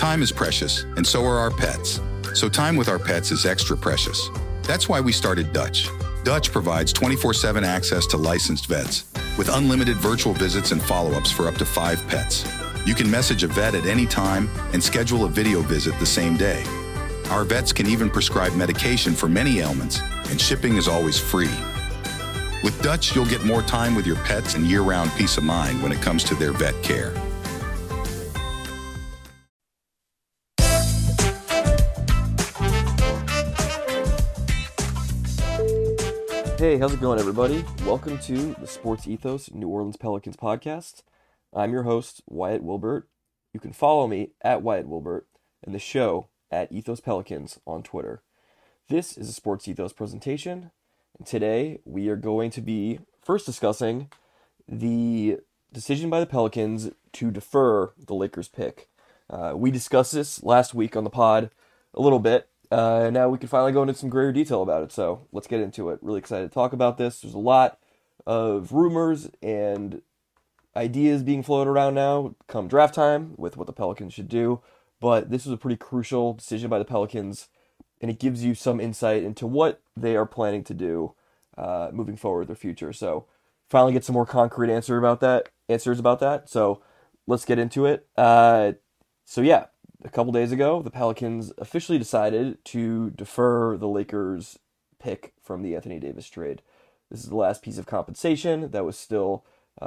Time is precious, and so are our pets. So time with our pets is extra precious. That's why we started Dutch. Dutch provides 24/7 access to licensed vets, with unlimited virtual visits and follow-ups for up to 5 pets. You can message a vet at any time and schedule a video visit the same day. Our vets can even prescribe medication for many ailments, and shipping is always free. With Dutch, you'll get more time with your pets and year-round peace of mind when it comes to their vet care. Hey, how's it going, everybody? Welcome to the Sports Ethos New Orleans Pelicans podcast. I'm your host, Wyatt Wilbert. You can follow me at Wyatt Wilbert and the show at Ethos Pelicans on Twitter. This is a Sports Ethos presentation, and today we are going to be first discussing the decision by the Pelicans to defer the Lakers pick. We discussed this last week on the pod a little bit. Now we can finally go into some greater detail about it, so let's get into it. Really excited to talk about this. There's a lot of rumors and ideas being floated around now come draft time with what the Pelicans should do, but this was a pretty crucial decision by the Pelicans, and it gives you some insight into what they are planning to do moving forward in their future. So finally get some more concrete answers about that. So let's get into it. A couple days ago, the Pelicans officially decided to defer the Lakers' pick from the Anthony Davis trade. This is the last piece of compensation that was still,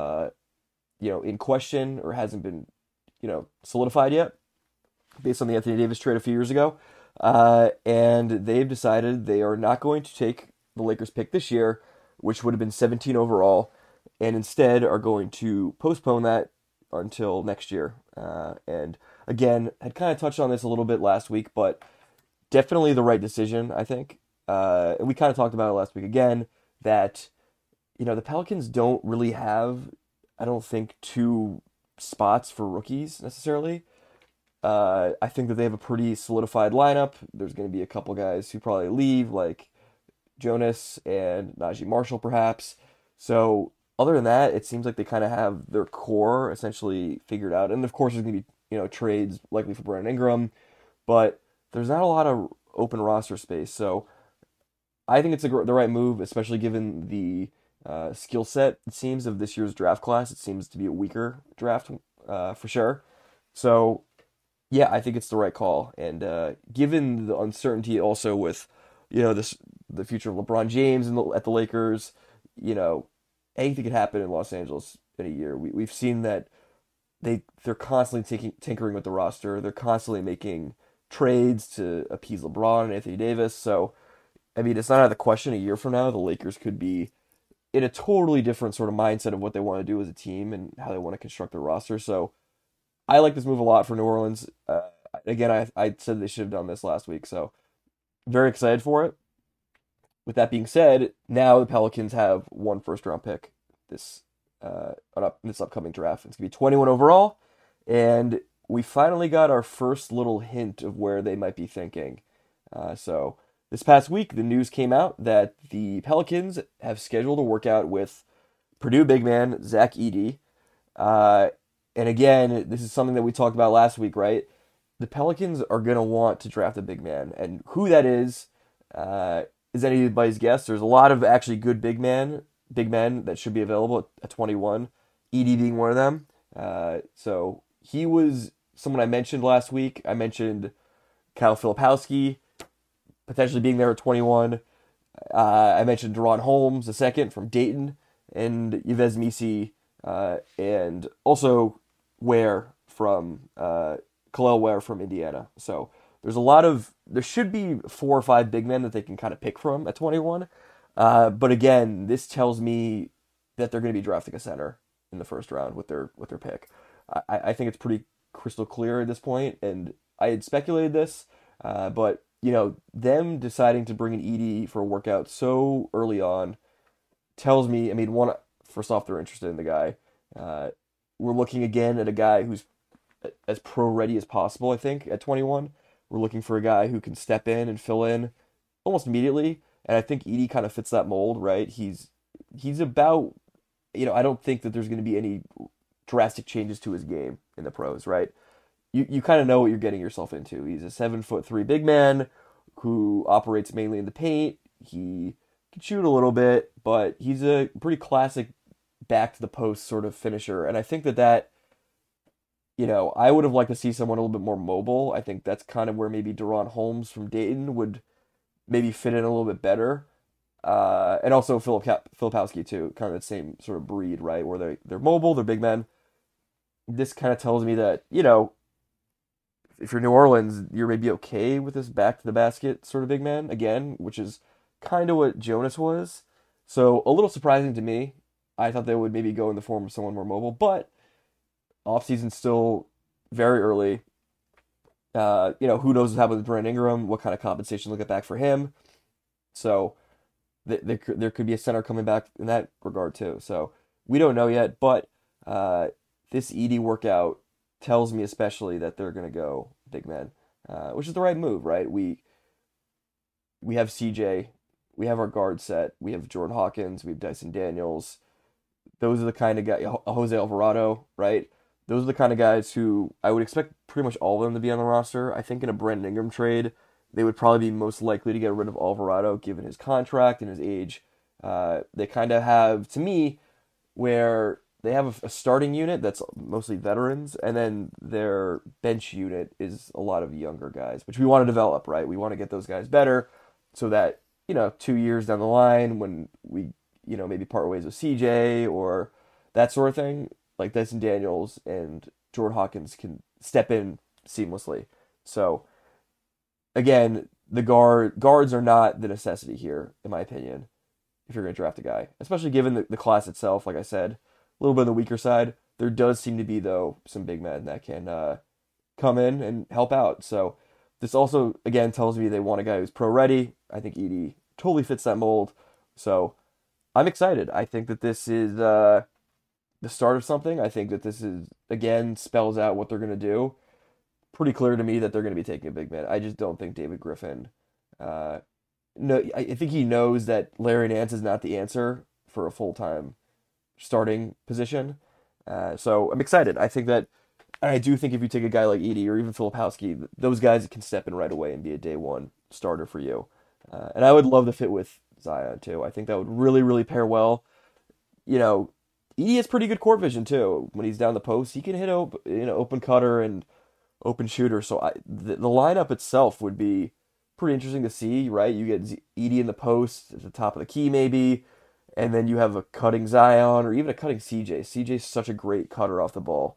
in question or hasn't been, solidified yet, based on the Anthony Davis trade a few years ago. And they've decided they are not going to take the Lakers' pick this year, which would have been 17 overall, and instead are going to postpone that until next year. And again, had kind of touched on this a little bit last week, but definitely the right decision, I think. And we kind of talked about it last week again, that, the Pelicans don't really have, I don't think, 2 spots for rookies necessarily. I think that they have a pretty solidified lineup. There's going to be a couple guys who probably leave, like Jonas and Najee Marshall, perhaps. So other than that, it seems like they kind of have their core essentially figured out. And of course, there's going to be, trades likely for Brandon Ingram, but there's not a lot of open roster space. So I think it's the right move, especially given the skill set, it seems, of this year's draft class. It seems to be a weaker draft for sure. So yeah, I think it's the right call. And given the uncertainty also with, the future of LeBron James at the Lakers, anything could happen in Los Angeles in a year. We've seen that they're constantly tinkering with the roster. They're constantly making trades to appease LeBron and Anthony Davis. So, it's not out of the question a year from now the Lakers could be in a totally different sort of mindset of what they want to do as a team and how they want to construct their roster. So I like this move a lot for New Orleans. Again, I said they should have done this last week, so very excited for it. With that being said, now the Pelicans have 1 first-round pick this upcoming draft. It's going to be 21 overall, and we finally got our first little hint of where they might be thinking. So this past week, the news came out that the Pelicans have scheduled a workout with Purdue big man Zach Edey. And again, this is something that we talked about last week, right? The Pelicans are going to want to draft a big man, and who that is anybody's guess. There's a lot of actually good big men that should be available at 21, Edey being one of them. So he was someone I mentioned last week. I mentioned Kyle Filipowski potentially being there at 21. I mentioned Deron Holmes, the second from Dayton, and Yves Misi, and also Khalil Ware from Indiana. So there should be 4 or 5 big men that they can kind of pick from at 21. But again, this tells me that they're going to be drafting a center in the first round with their pick. I think it's pretty crystal clear at this point, and I had speculated this, but them deciding to bring in Edey for a workout so early on tells me, first off, they're interested in the guy. We're looking again at a guy who's as pro-ready as possible, I think, at 21. We're looking for a guy who can step in and fill in almost immediately, and I think Edey kind of fits that mold, right? He's about, I don't think that there's going to be any drastic changes to his game in the pros, right? you kind of know what you're getting yourself into. He's a 7'3" big man who operates mainly in the paint. He can shoot a little bit, but he's a pretty classic back to the post sort of finisher. And I think that I would have liked to see someone a little bit more mobile. I think that's kind of where maybe Deron Holmes from Dayton would maybe fit in a little bit better. And also Filipowski too, kind of the same sort of breed, right? Where they're mobile, they're big men. This kind of tells me that, if you're New Orleans, you're maybe okay with this back to the basket sort of big man again, which is kind of what Jonas was. So a little surprising to me. I thought they would maybe go in the form of someone more mobile, but offseason's still very early. Who knows what happened with Brandon Ingram, what kind of compensation they'll get back for him. So there could be a center coming back in that regard too. So we don't know yet, but this Edey workout tells me especially that they're going to go big men, which is the right move, right? We have CJ, we have our guard set, we have Jordan Hawkins, we have Dyson Daniels. Those are the kind of guys, Jose Alvarado, right? Those are the kind of guys who I would expect pretty much all of them to be on the roster. I think in a Brandon Ingram trade, they would probably be most likely to get rid of Alvarado given his contract and his age. They kind of have, to me, where they have a starting unit that's mostly veterans, and then their bench unit is a lot of younger guys, which we want to develop, right? We want to get those guys better so that, 2 years down the line when we, maybe part ways with CJ or that sort of thing, like Dyson Daniels and Jordan Hawkins can step in seamlessly. So, again, the guards are not the necessity here, in my opinion, if you're going to draft a guy, especially given the class itself, like I said, a little bit on the weaker side. There does seem to be, though, some big men that can come in and help out. So this also, again, tells me they want a guy who's pro-ready. I think Edey totally fits that mold. So I'm excited. I think that this is the start of something. I think that this is, again, spells out what they're going to do. Pretty clear to me that they're going to be taking a big man. I just don't think David Griffin... no, I think he knows that Larry Nance is not the answer for a full-time starting position. So I'm excited. I do think if you take a guy like Edey or even Filipowski, those guys can step in right away and be a day one starter for you. And I would love to fit with Zion too. I think that would really, really pair well. Edey has pretty good court vision too. When he's down the post, he can hit open cutter and open shooter. So the lineup itself would be pretty interesting to see, right? You get Edey in the post at the top of the key maybe, and then you have a cutting Zion or even a cutting CJ. CJ's such a great cutter off the ball.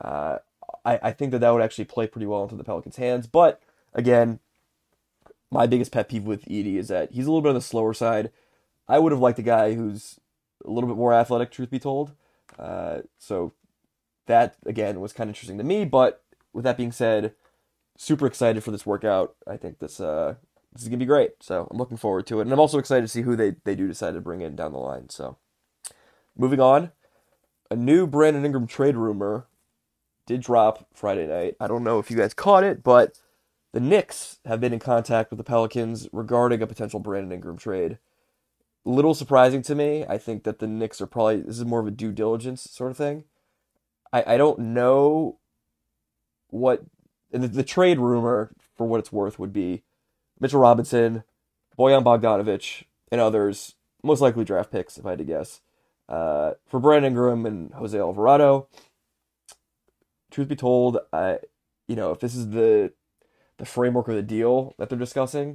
I think that would actually play pretty well into the Pelicans' hands. But, again, my biggest pet peeve with Edey is that he's a little bit on the slower side. I would have liked a guy who's a little bit more athletic, truth be told. So that, again, was kind of interesting to me. But with that being said, super excited for this workout. I think this is going to be great. So I'm looking forward to it. And I'm also excited to see who they do decide to bring in down the line. So moving on, a new Brandon Ingram trade rumor did drop Friday night. I don't know if you guys caught it, but the Knicks have been in contact with the Pelicans regarding a potential Brandon Ingram trade. Little surprising to me. I think that the Knicks are probably, this is more of a due diligence sort of thing. I don't know what, and the trade rumor, for what it's worth, would be Mitchell Robinson, Bojan Bogdanovic, and others, most likely draft picks, if I had to guess, for Brandon Ingram and Jose Alvarado. Truth be told, if this is the framework of the deal that they're discussing,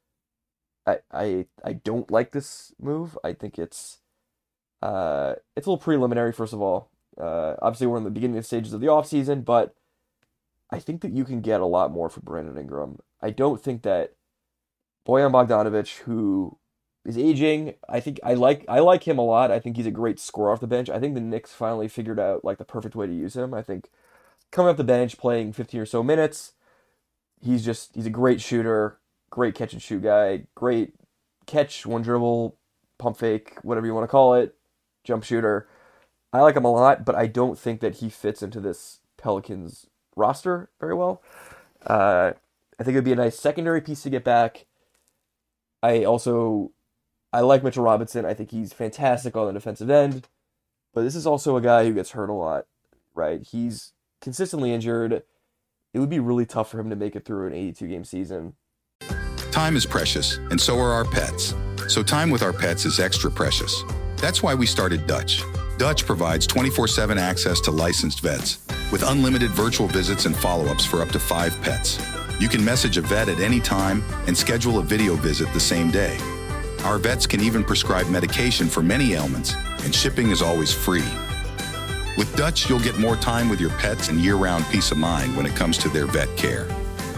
I don't like this move. I think it's a little preliminary, first of all. Obviously, we're in the beginning stages of the offseason, but I think that you can get a lot more for Brandon Ingram. I don't think that Bojan Bogdanovic, who is aging, I like him a lot. I think he's a great scorer off the bench. I think the Knicks finally figured out the perfect way to use him. I think coming off the bench, playing 15 or so minutes, he's a great shooter, great catch and shoot guy, great catch, one dribble, pump fake, whatever you want to call it, jump shooter. I like him a lot, but I don't think that he fits into this Pelicans roster very well. I think it would be a nice secondary piece to get back. I like Mitchell Robinson. I think he's fantastic on the defensive end, but this is also a guy who gets hurt a lot, right? He's consistently injured. it would be really tough for him to make it through an 82-game season. Time is precious, and so are our pets. So time with our pets is extra precious. That's why we started Dutch. Dutch provides 24/7 access to licensed vets with unlimited virtual visits and follow-ups for up to 5 pets. You can message a vet at any time and schedule a video visit the same day. Our vets can even prescribe medication for many ailments, and shipping is always free. With Dutch, you'll get more time with your pets and year-round peace of mind when it comes to their vet care.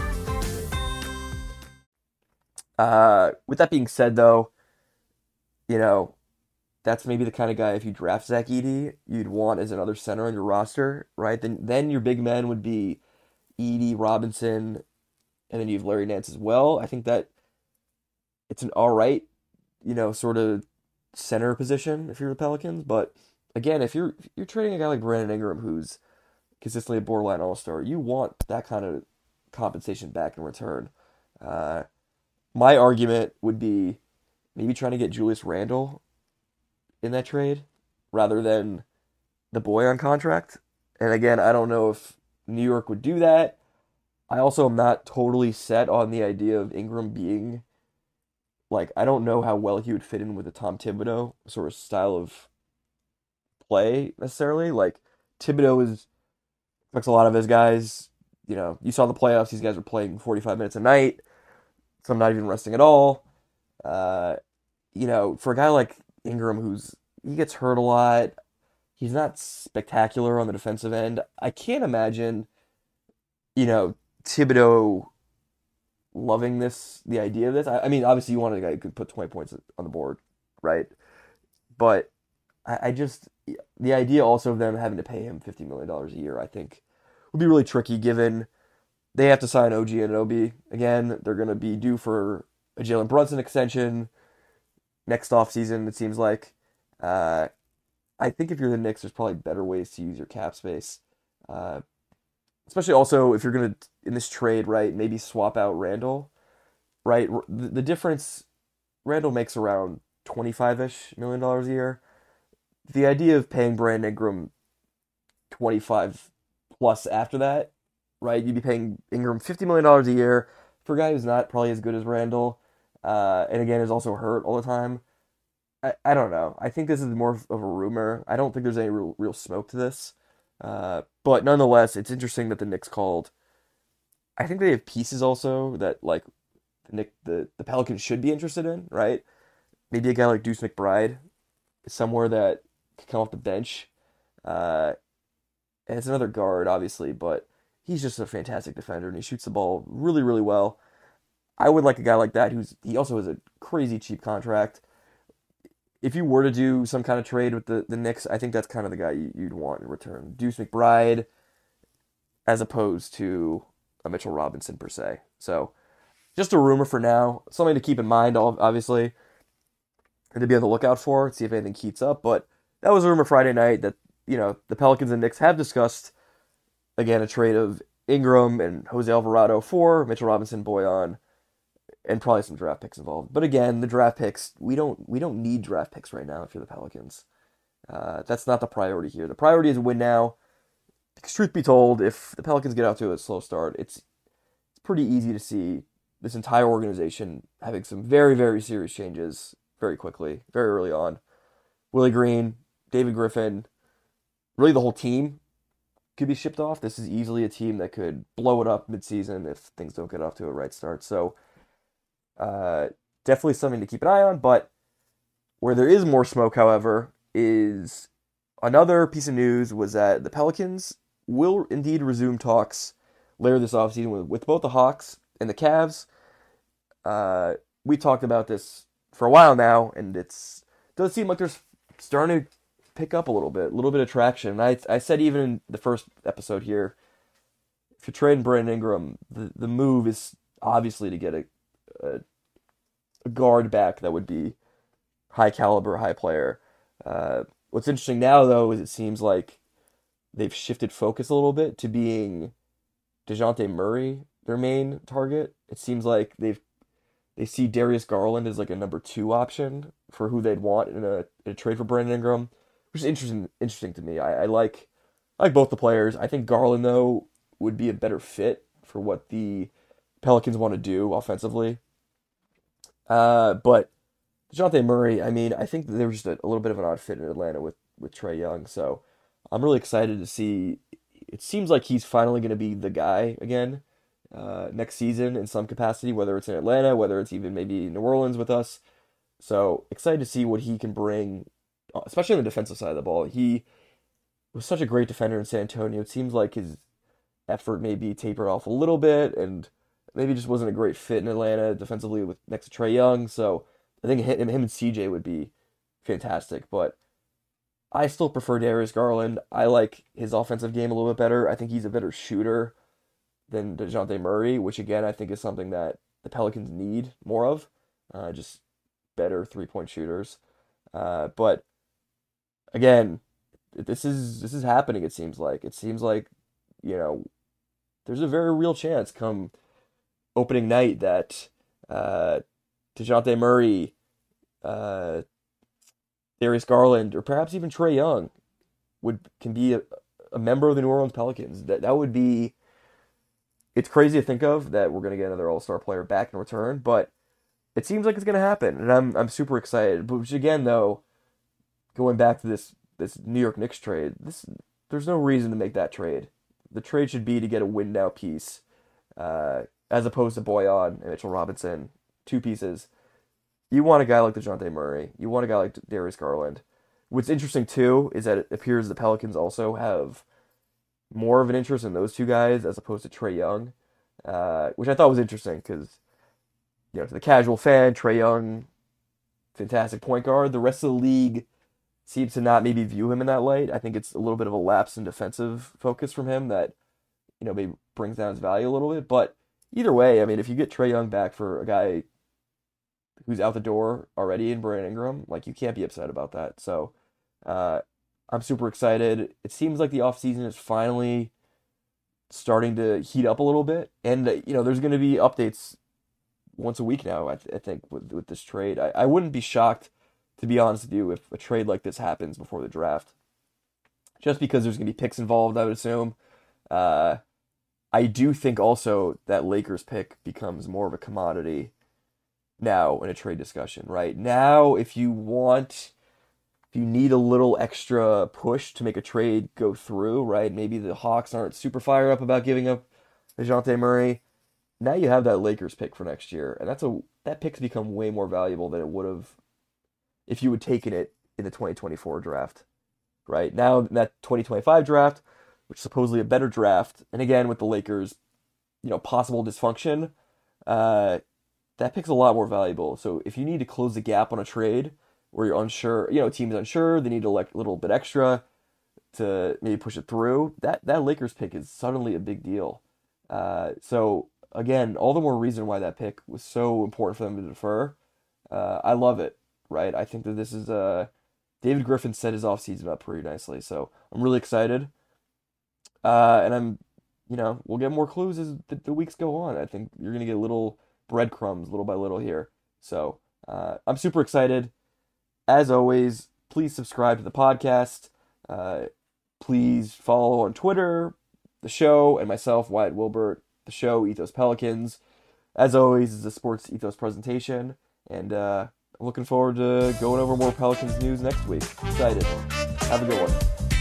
With that being said, though, that's maybe the kind of guy, if you draft Zach Edey, you'd want as another center on your roster, right? Then your big men would be Edey, Robinson, and then you have Larry Nance as well. I think that it's an all right, sort of center position if you're the Pelicans. But again, if you're trading a guy like Brandon Ingram, who's consistently a borderline all-star, you want that kind of compensation back in return. My argument would be maybe trying to get Julius Randle in that trade rather than the boy on contract. And again, I don't know if New York would do that. I also am not totally set on the idea of Ingram being, I don't know how well he would fit in with the Tom Thibodeau sort of style of play necessarily. Thibodeau expects a lot of his guys. You saw the playoffs, these guys were playing 45 minutes a night. Some not even resting at all. For a guy like Ingram, he gets hurt a lot, he's not spectacular on the defensive end. I can't imagine, Thibodeau loving the idea of this. I mean, obviously you wanted a guy who could put 20 points on the board, right? But I just, the idea also of them having to pay him $50 million a year, I think, would be really tricky given they have to sign OG Anunoby. Again, they're going to be due for a Jalen Brunson extension next offseason, it seems like. I think if you're the Knicks, there's probably better ways to use your cap space. Especially also if you're going to, in this trade, right, maybe swap out Randall, right? The difference, Randall makes around $25-ish million a year. The idea of paying Brandon Ingram 25 plus after that, right? You'd be paying Ingram $50 million a year for a guy who's not probably as good as Randall, and again is also hurt all the time. I don't know. I think this is more of a rumor. I don't think there's any real smoke to this. But nonetheless, it's interesting that the Knicks called. I think they have pieces also that the Pelicans should be interested in, right? Maybe a guy like Deuce McBride is somewhere that could come off the bench. And it's another guard, obviously, but he's just a fantastic defender and he shoots the ball really, really well. I would like a guy like that he also has a crazy cheap contract. If you were to do some kind of trade with the Knicks, I think that's kind of the guy you'd want in return. Deuce McBride, as opposed to a Mitchell Robinson per se. So, just a rumor for now. Something to keep in mind, obviously, and to be on the lookout for, see if anything heats up. But that was a rumor Friday night that, the Pelicans and Knicks have discussed, again, a trade of Ingram and Jose Alvarado for Mitchell Robinson, Boyan, and probably some draft picks involved. But again, the draft picks, we don't need draft picks right now if you're the Pelicans. That's not the priority here. The priority is win now. Because truth be told, if the Pelicans get out to a slow start, it's pretty easy to see this entire organization having some very, very serious changes very quickly, very early on. Willie Green, David Griffin, really the whole team could be shipped off. This is easily a team that could blow it up midseason if things don't get off to a right start. So, definitely something to keep an eye on, but where there is more smoke, however, is another piece of news was that the Pelicans will indeed resume talks later this offseason with both the Hawks and the Cavs. We talked about this for a while now, and it does seem like there's starting to pick up a little bit of traction. I said even in the first episode here, if you're trading Brandon Ingram, the move is obviously to get a guard back that would be high caliber, high player. What's interesting now, though, is it seems like they've shifted focus a little bit to being DeJounte Murray their main target. It seems like they see Darius Garland as like a number 2 option for who they'd want in a trade for Brandon Ingram, which is interesting to me. I like both the players. I think Garland, though, would be a better fit for what the Pelicans want to do offensively. But DeJounte Murray, I mean, I think that they were just a little bit of an odd fit in Atlanta with Trae Young. So I'm really excited to see. It seems like he's finally going to be the guy again next season in some capacity, whether it's in Atlanta, whether it's even maybe New Orleans with us. So excited to see what he can bring, especially on the defensive side of the ball. He was such a great defender in San Antonio. It seems like his effort maybe tapered off a little bit and maybe just wasn't a great fit in Atlanta defensively with next to Trae Young. So I think him and CJ would be fantastic. But I still prefer Darius Garland. I like his offensive game a little bit better. I think he's a better shooter than DeJounte Murray, which again I think is something that the Pelicans need more of. Just better 3-point shooters. But again, this is happening. It seems like there's a very real chance come opening night that DeJounte Murray, Darius Garland, or perhaps even Trae Young can be a member of the New Orleans Pelicans. That would be. It's crazy to think of that we're going to get another All-Star player back in return, but it seems like it's going to happen, and I'm super excited. But which again, though, going back to this New York Knicks trade, there's no reason to make that trade. The trade should be to get a win now piece, as opposed to Boyan and Mitchell Robinson, 2 pieces. You want a guy like DeJounte Murray. You want a guy like Darius Garland. What's interesting too is that it appears the Pelicans also have more of an interest in those 2 guys as opposed to Trae Young, which I thought was interesting because, to the casual fan, Trae Young, fantastic point guard. The rest of the league seems to not maybe view him in that light. I think it's a little bit of a lapse in defensive focus from him that, maybe brings down his value a little bit. But either way, I mean, if you get Trae Young back for a guy who's out the door already in Brandon Ingram, you can't be upset about that. So I'm super excited. It seems like the offseason is finally starting to heat up a little bit. And, there's going to be updates once a week now, I think, with this trade. I wouldn't be shocked, to be honest with you, if a trade like this happens before the draft. Just because there's going to be picks involved, I would assume. I do think also that Lakers pick becomes more of a commodity now in a trade discussion, right? Now, if you need a little extra push to make a trade go through, right? Maybe the Hawks aren't super fired up about giving up DeJounte Murray. Now you have that Lakers pick for next year, and that pick's become way more valuable than it would have if you had taken it in the 2024 draft, right? Now in that 2025 draft, which is supposedly a better draft, and again with the Lakers, possible dysfunction, that pick's a lot more valuable. So if you need to close the gap on a trade where you're unsure, a team's unsure, they need a little bit extra to maybe push it through, that Lakers pick is suddenly a big deal. So again, all the more reason why that pick was so important for them to defer. I love it, right? I think that this is David Griffin set his offseason up pretty nicely, so I'm really excited. And I'm, we'll get more clues as the weeks go on. I think you're going to get little breadcrumbs little by little here. So I'm super excited. As always, please subscribe to the podcast. Please follow on Twitter, the show, and myself, Wyatt Wilbert, the show, Ethos Pelicans. As always, it's a Sports Ethos presentation, and I'm looking forward to going over more Pelicans news next week. Excited. Have a good one.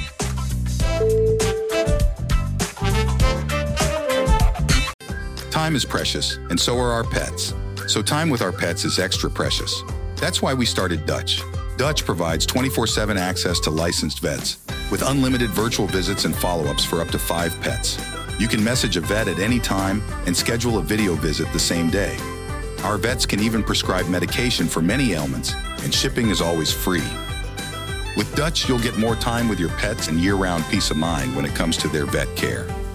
Time is precious, and so are our pets. So time with our pets is extra precious. That's why we started Dutch. Dutch provides 24/7 access to licensed vets with unlimited virtual visits and follow-ups for up to 5 pets. You can message a vet at any time and schedule a video visit the same day. Our vets can even prescribe medication for many ailments, and shipping is always free. With Dutch, you'll get more time with your pets and year-round peace of mind when it comes to their vet care.